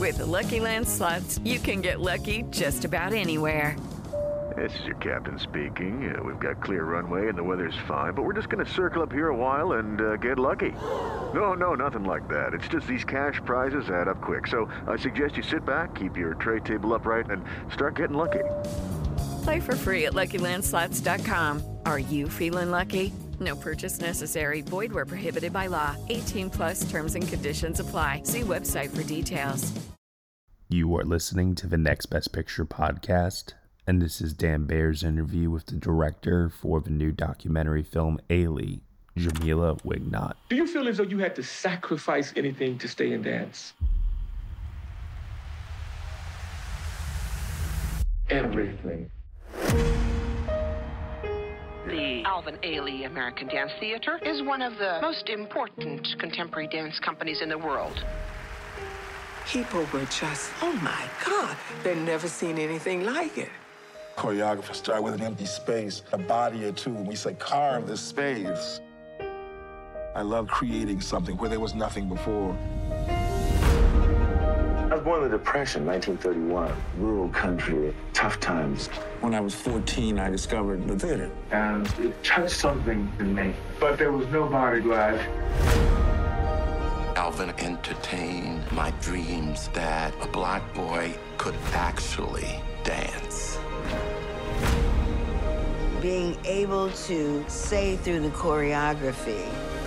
With the Lucky Land Slots, you can get lucky just about anywhere. This is your captain speaking. We've got clear runway and the weather's fine, but we're just going to circle up here a while and get lucky. No, nothing like that. It's just these cash prizes add up quick. So I suggest you sit back, keep your tray table upright, and start getting lucky. Play for free at LuckyLandSlots.com. Are you feeling lucky? No purchase necessary. Void where prohibited by law. 18 plus terms and conditions apply. See website for details. You are listening to the Next Best Picture podcast, and this is Dan Baer's interview with the director for the new documentary film Ailey, Jamila Wignot. Do you feel as though you had to sacrifice anything to stay in dance? Everything. The Alvin Ailey American Dance Theater is one of the most important contemporary dance companies in the world. People were just, oh my God, they'd never seen anything like it. Choreographers start with an empty space, a body or two, and we say, carve this space. I love creating something where there was nothing before. I was born in the Depression, 1931. Rural country, tough times. When I was 14, I discovered the theater. And it touched something in me, but there was nobody glad. Alvin entertained my dreams that a black boy could actually dance. Being able to say through the choreography,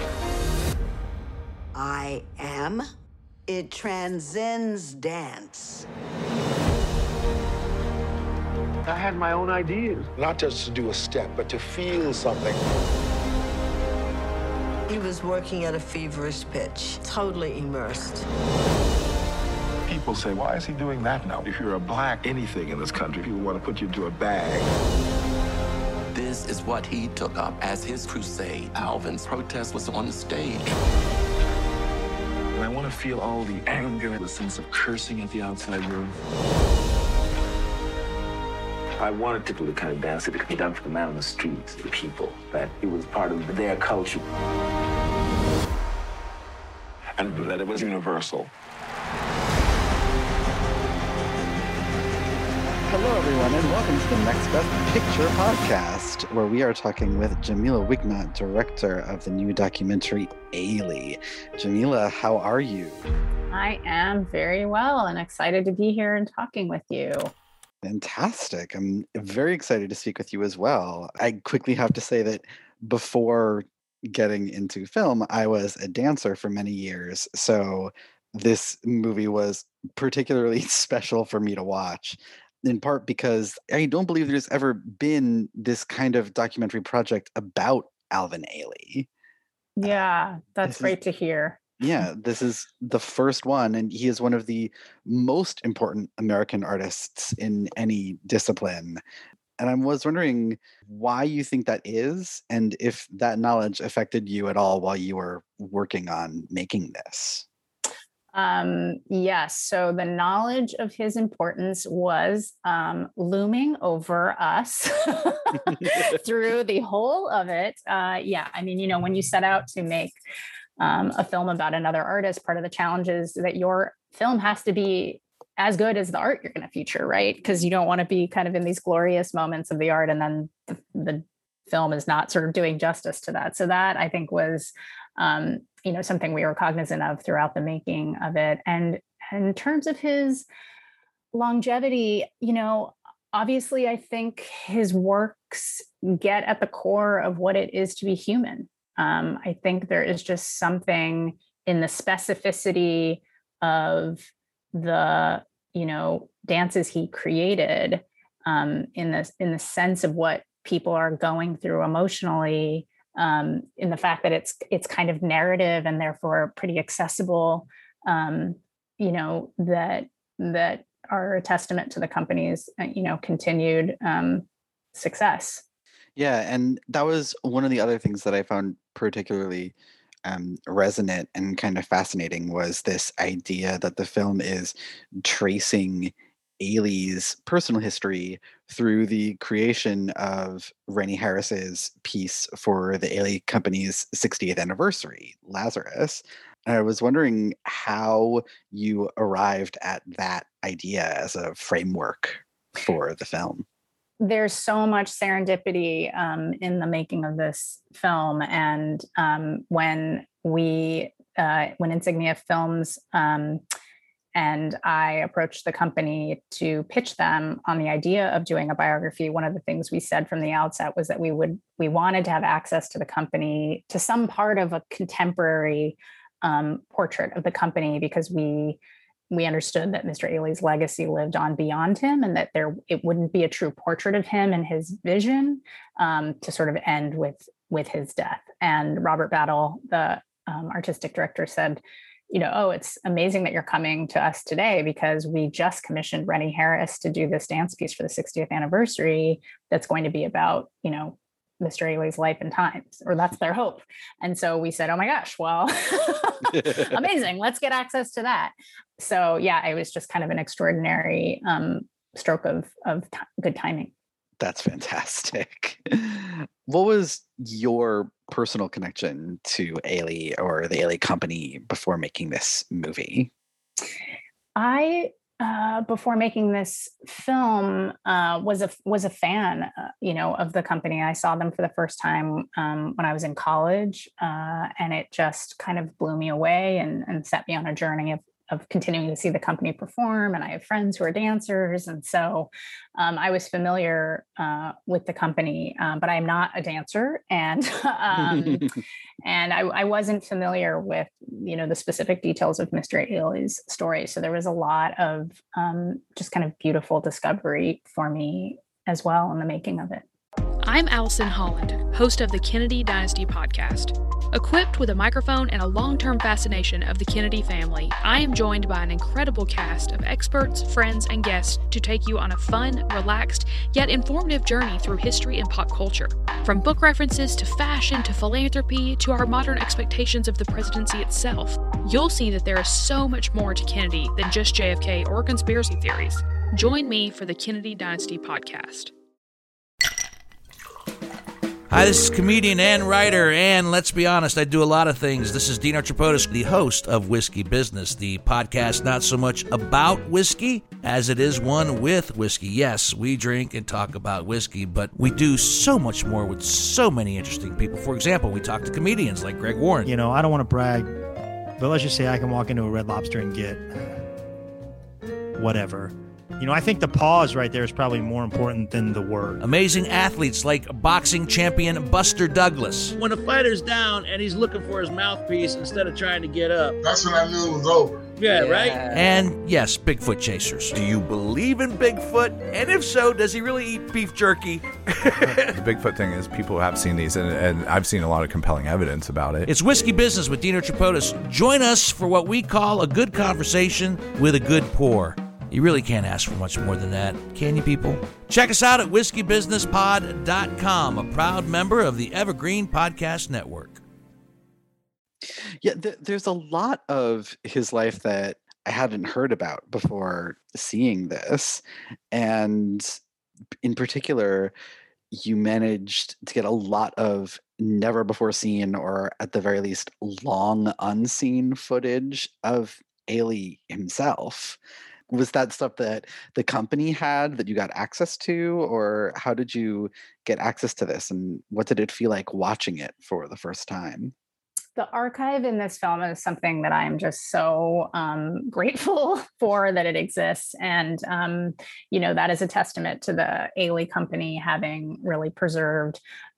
I am, it transcends dance. I had my own ideas. Not just to do a step, but to feel something. He was working at a feverish pitch, totally immersed. People say, why is he doing that now? If you're a black anything in this country, people want to put you into a bag. This is what he took up as his crusade. Alvin's protest was on the stage. And I want to feel all the anger, the sense of cursing at the outside room. I wanted to do the kind of dance that could be done for the man on the streets, the people, that it was part of their culture. And that it was universal. Hello, everyone, and welcome to the Next Best Picture podcast, where we are talking with Jamila Wignot, director of the new documentary Ailey. Jamila, how are you? I am very well and excited to be here and talking with you. Fantastic. I'm very excited to speak with you as well. I quickly have to say that before getting into film, I was a dancer for many years. So this movie was particularly special for me to watch, in part because I don't believe there's ever been this kind of documentary project about Alvin Ailey. Yeah, that's great to hear. Yeah, this is the first one, and he is one of the most important American artists in any discipline. And I was wondering why you think that is, and if that knowledge affected you at all while you were working on making this. Yes, so the knowledge of his importance was looming over us through the whole of it. Yeah, I mean, when you set out to make a film about another artist, part of the challenge is that your film has to be as good as the art you're going to feature, right? Because you don't want to be kind of in these glorious moments of the art and then the film is not sort of doing justice to that. So that, I think, was something we were cognizant of throughout the making of it. And in terms of his longevity, obviously I think his works get at the core of what it is to be human. I think there is just something in the specificity of the, dances he created, in the sense of what people are going through emotionally, in the fact that it's kind of narrative and therefore pretty accessible, that are a testament to the company's, continued success. Yeah, and that was one of the other things that I found particularly resonant and kind of fascinating was this idea that the film is tracing Ailey's personal history through the creation of Rennie Harris's piece for the Ailey Company's 60th anniversary, Lazarus. I was wondering how you arrived at that idea as a framework for the film. There's so much serendipity in the making of this film, and when Insignia Films and I approached the company to pitch them on the idea of doing a biography, one of the things we said from the outset was that we wanted to have access to the company, to some part of a contemporary portrait of the company, because we understood that Mr. Ailey's legacy lived on beyond him, and that it wouldn't be a true portrait of him and his vision to sort of end with his death. And Robert Battle, the artistic director, said, it's amazing that you're coming to us today, because we just commissioned Rennie Harris to do this dance piece for the 60th anniversary that's going to be about, Mr. Ailey's life and times, or that's their hope. And so we said, oh my gosh, well, amazing. Let's get access to that. So yeah, it was just kind of an extraordinary stroke of good timing. That's fantastic. What was your personal connection to Ailey or the Ailey company before making this movie? I, before making this film, was a fan, of the company. I saw them for the first time when I was in college, and it just kind of blew me away and set me on a journey of continuing to see the company perform. And I have friends who are dancers. And so I was familiar with the company, but I'm not a dancer. And and I wasn't familiar with, the specific details of Mr. Ailey's story. So there was a lot of just kind of beautiful discovery for me as well in the making of it. I'm Allison Holland, host of the Kennedy Dynasty podcast. Equipped with a microphone and a long-term fascination of the Kennedy family, I am joined by an incredible cast of experts, friends, and guests to take you on a fun, relaxed, yet informative journey through history and pop culture. From book references to fashion to philanthropy to our modern expectations of the presidency itself, you'll see that there is so much more to Kennedy than just JFK or conspiracy theories. Join me for the Kennedy Dynasty podcast. Hi, this is comedian and writer, and let's be honest, I do a lot of things. This is Dino Tripodis, the host of Whiskey Business, the podcast not so much about whiskey as it is one with whiskey. Yes, we drink and talk about whiskey, but we do so much more with so many interesting people. For example, we talk to comedians like Greg Warren. I don't want to brag, but let's just say I can walk into a Red Lobster and get whatever. I think the pause right there is probably more important than the word. Amazing athletes like boxing champion Buster Douglas. When a fighter's down and he's looking for his mouthpiece instead of trying to get up, that's when I knew it was over. Yeah, right? And yes, Bigfoot chasers. Do you believe in Bigfoot? And if so, does he really eat beef jerky? The Bigfoot thing is people have seen these, and I've seen a lot of compelling evidence about it. It's Whiskey Business with Dino Tripodis. Join us for what we call a good conversation with a good pour. You really can't ask for much more than that, can you, people? Check us out at whiskeybusinesspod.com, a proud member of the Evergreen Podcast Network. Yeah, there's a lot of his life that I hadn't heard about before seeing this. And in particular, you managed to get a lot of never before seen, or at the very least, long unseen footage of Ailey himself. Was that stuff that the company had that you got access to, or how did you get access to this, and what did it feel like watching it for the first time? The archive in this film is something that I'm just so grateful for that it exists. And, that is a testament to the Ailey company having really preserved,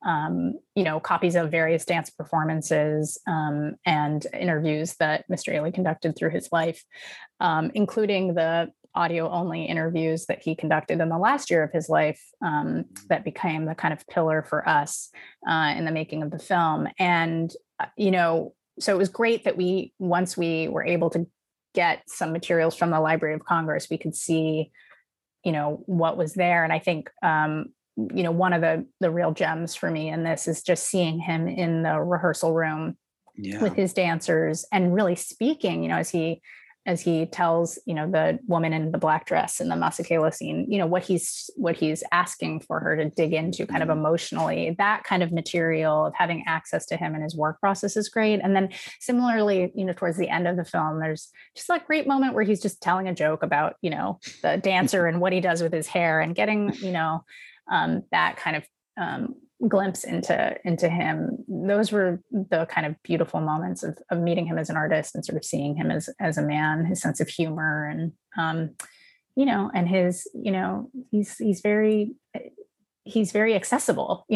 copies of various dance performances and interviews that Mr. Ailey conducted through his life, including the audio-only interviews that he conducted in the last year of his life that became the kind of pillar for us in the making of the film. And so it was great that once we were able to get some materials from the Library of Congress, we could see, what was there. And I think, one of the real gems for me in this is just seeing him in the rehearsal room with his dancers and really speaking, as he as he tells, the woman in the black dress in the Masekela scene, what he's asking for her to dig into kind of emotionally, that kind of material of having access to him and his work process is great. And then similarly, towards the end of the film, there's just that great moment where he's just telling a joke about, the dancer and what he does with his hair, and getting, that kind of glimpse into him. Those were the kind of beautiful moments of meeting him as an artist and sort of seeing him as a man, his sense of humor, and and his, he's very accessible,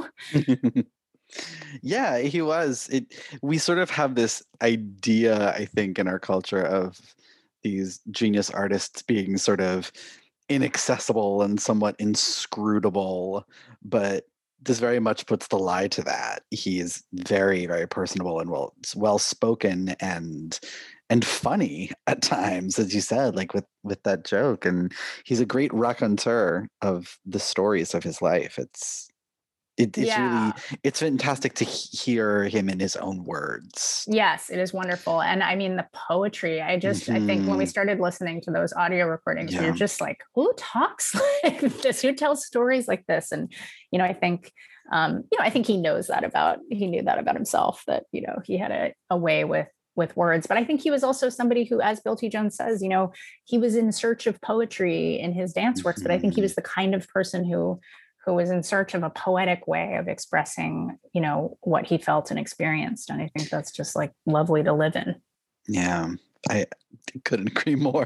Yeah, he was. We sort of have this idea, I think, in our culture of these genius artists being sort of inaccessible and somewhat inscrutable, but this very much puts the lie to that. He is very, very personable and well spoken and funny at times, as you said, like with that joke. And he's a great raconteur of the stories of his life. It's really, it's fantastic to hear him in his own words. Yes, it is wonderful. And I mean, the poetry, I think when we started listening to those audio recordings, we were just like, who talks like this? Who tells stories like this? And, I think, I think he knew that about himself, that, he had a way with words. But I think he was also somebody who, as Bill T. Jones says, he was in search of poetry in his dance works, but I think he was the kind of person who was in search of a poetic way of expressing, what he felt and experienced. And I think that's just like lovely to live in. Yeah, I couldn't agree more.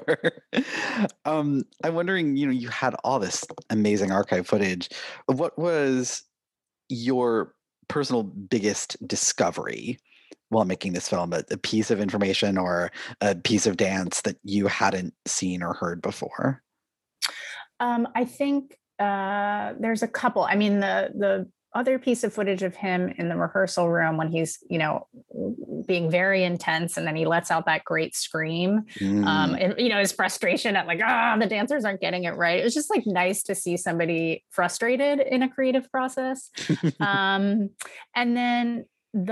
I'm wondering, you had all this amazing archive footage. What was your personal biggest discovery while making this film? A piece of information or a piece of dance that you hadn't seen or heard before? I think there's a couple. I mean, the other piece of footage of him in the rehearsal room when he's, being very intense, and then he lets out that great scream, and, his frustration at like, the dancers aren't getting it right. It was just like nice to see somebody frustrated in a creative process. And then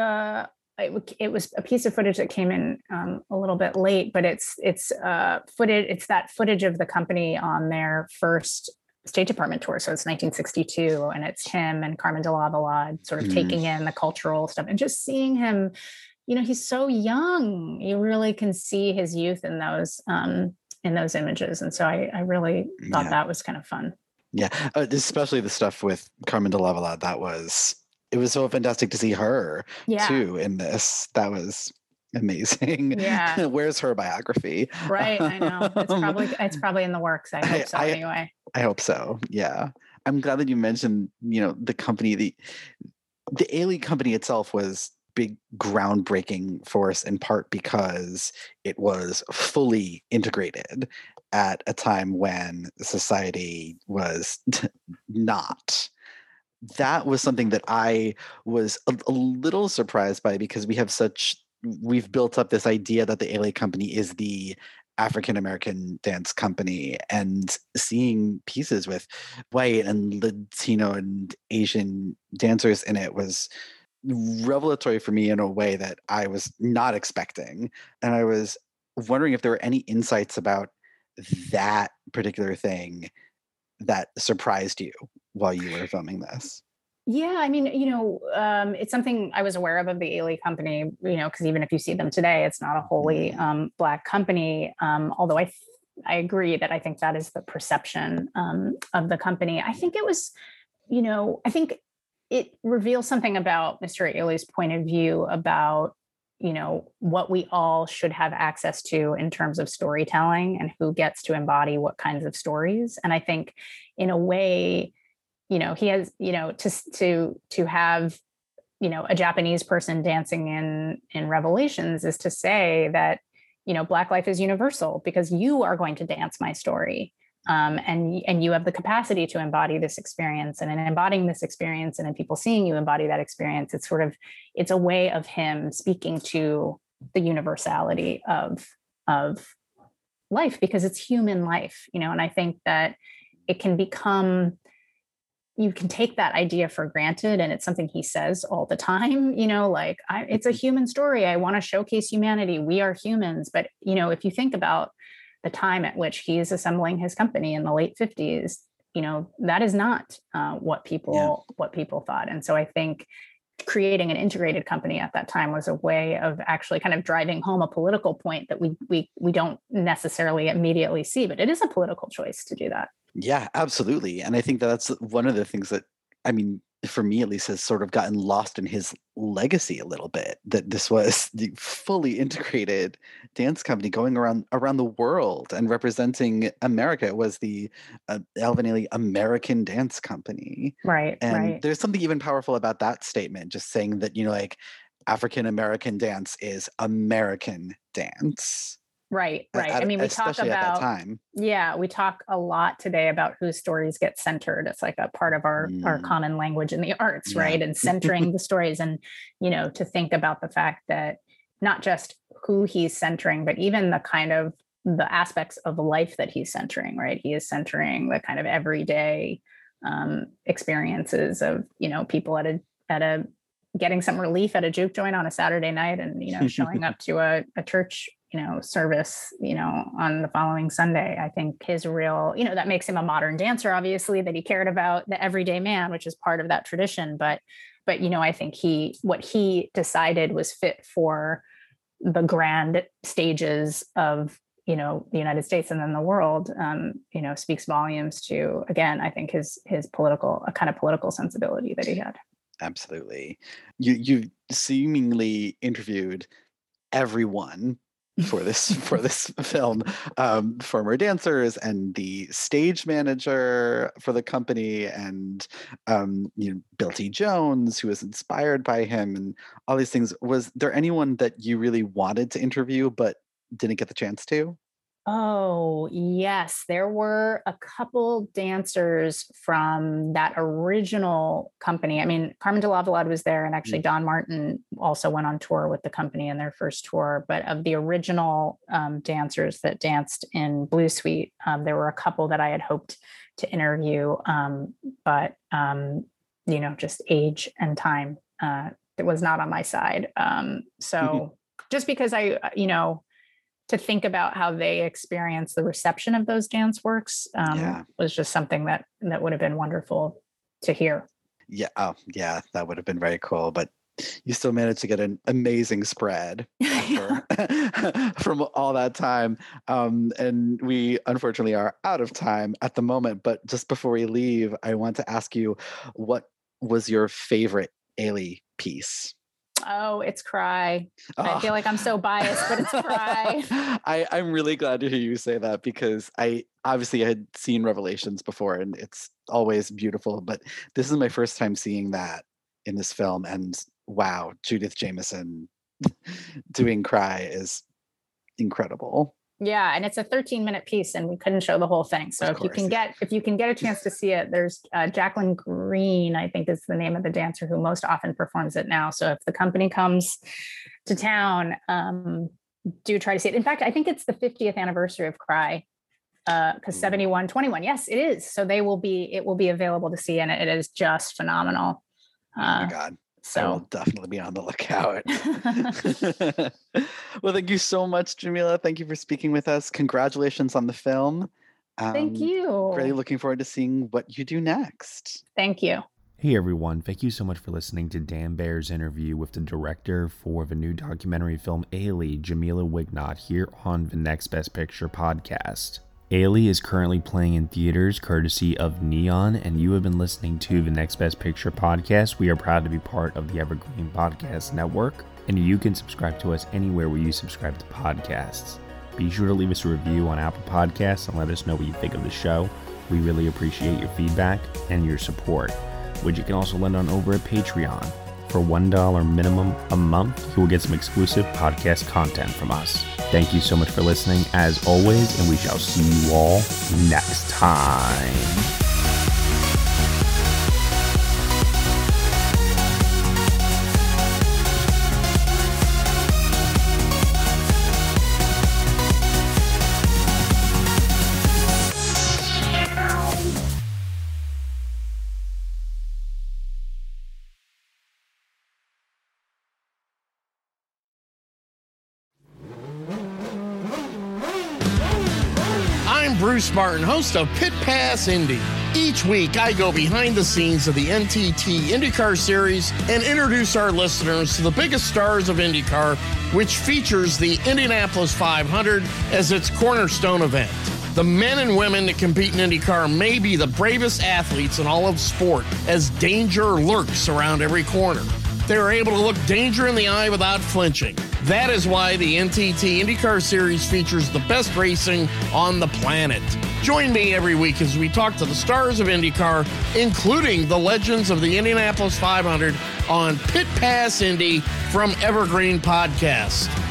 it was a piece of footage that came in a little bit late, but it's footage. It's that footage of the company on their first State Department tour. So it's 1962, and it's him and Carmen de Lavallade sort of taking in the cultural stuff and just seeing him, he's so young. You really can see his youth in those images. And so I really thought that was kind of fun. Yeah. Especially the stuff with Carmen de Lavallade. It was so fantastic to see her too in this. That was amazing. Yeah. Where's her biography? Right. I know. It's probably in the works. I hope so anyway. I hope so. Yeah. I'm glad that you mentioned, the company, the Ailey company itself was big groundbreaking force, in part because it was fully integrated at a time when society was not. That was something that I was a little surprised by, because we've built up this idea that the Ailey company is the African-American dance company, and seeing pieces with white and Latino and Asian dancers in it was revelatory for me in a way that I was not expecting. And I was wondering if there were any insights about that particular thing that surprised you while you were filming this. Yeah, I mean, it's something I was aware of the Ailey company, because even if you see them today, it's not a wholly Black company. Although I agree that I think that is the perception of the company. I think it was, I think it reveals something about Mr. Ailey's point of view about, what we all should have access to in terms of storytelling and who gets to embody what kinds of stories. And I think in a way, he has, to have, a Japanese person dancing in Revelations is to say that, Black life is universal because you are going to dance my story. And you have the capacity to embody this experience, and in embodying this experience and in people seeing you embody that experience, it's a way of him speaking to the universality of life, because it's human life, and I think that it can become, you can take that idea for granted, and it's something he says all the time, like it's a human story. I want to showcase humanity. We are humans. But, if you think about the time at which he's assembling his company in the late 50s, that is not what people thought. And so I think creating an integrated company at that time was a way of actually kind of driving home a political point that we don't necessarily immediately see, but it is a political choice to do that. Yeah, absolutely. And I think that's one of the things that, for me at least, has sort of gotten lost in his legacy a little bit, that this was the fully integrated dance company going around the world and representing America. It was the Alvin Ailey American Dance Company. Right. And there's something even powerful about that statement, just saying that, African American dance is American dance. Right. We talk about, at that time. Yeah, we talk a lot today about whose stories get centered. It's like a part of our common language in the arts, right? And centering the stories, and, to think about the fact that not just who he's centering, but even the kind of the aspects of life that he's centering, right? He is centering the kind of everyday experiences of, people at a getting some relief at a juke joint on a Saturday night, and, showing up to a church service, on the following Sunday. I think his real, that makes him a modern dancer, obviously, that he cared about the everyday man, which is part of that tradition. But, I think what he decided was fit for the grand stages of, the United States and then the world, speaks volumes to, again, I think his political, a kind of political sensibility that he had. Absolutely. You seemingly interviewed everyone for this film, former dancers and the stage manager for the company, and Bill T. Jones, who was inspired by him, and all these things. Was there anyone that you really wanted to interview but didn't get the chance to? Oh, yes. There were a couple dancers from that original company. Carmen de Lavallade was there, and actually Don Martin also went on tour with the company in their first tour. But of the original dancers that danced in Blue Suite, there were a couple that I had hoped to interview. But just age and time, it was not on my side. So just because to think about how they experience the reception of those dance works was just something that would have been wonderful to hear. Yeah. Oh, yeah, that would have been very cool. But you still managed to get an amazing spread from all that time. And we unfortunately are out of time at the moment. But just before we leave, I want to ask you, what was your favorite Ailey piece? Oh, it's Cry. Oh. I feel like I'm so biased, but it's Cry. I'm really glad to hear you say that, because I obviously had seen Revelations before, and it's always beautiful, but this is my first time seeing that in this film. And wow, Judith Jamison doing Cry is incredible. Yeah, and it's a 13-minute piece, and we couldn't show the whole thing. So if you can get a chance to see it, there's Jacqueline Green, I think is the name of the dancer, who most often performs it now. So if the company comes to town, do try to see it. In fact, I think it's the 50th anniversary of Cry, because 71-21. Yes, it is. So it will be available to see, and it is just phenomenal. Oh my God. So I will definitely be on the lookout. Well, thank you so much, Jamila. Thank you for speaking with us. Congratulations on the film. Thank you. Really looking forward to seeing what you do next. Thank you. Hey everyone, thank you so much for listening to Dan Baer's interview with the director for the new documentary film Ailey, Jamila Wignot, here on the Next Best Picture podcast. Ailey is currently playing in theaters courtesy of Neon, and you have been listening to the Next Best Picture podcast. We are proud to be part of the Evergreen Podcast Network, and you can subscribe to us anywhere where you subscribe to podcasts. Be sure to leave us a review on Apple Podcasts and let us know what you think of the show. We really appreciate your feedback and your support, which you can also lend on over at Patreon. For $1 minimum a month, you will get some exclusive podcast content from us. Thank you so much for listening, as always, and we shall see you all next time. Bruce Martin, host of Pit Pass Indy. Each week, I go behind the scenes of the NTT IndyCar Series and introduce our listeners to the biggest stars of IndyCar, which features the Indianapolis 500 as its cornerstone event. The men and women that compete in IndyCar may be the bravest athletes in all of sport, as danger lurks around every corner. They are able to look danger in the eye without flinching. That is why the NTT IndyCar Series features the best racing on the planet. Join me every week as we talk to the stars of IndyCar, including the legends of the Indianapolis 500 on Pit Pass Indy from Evergreen Podcast.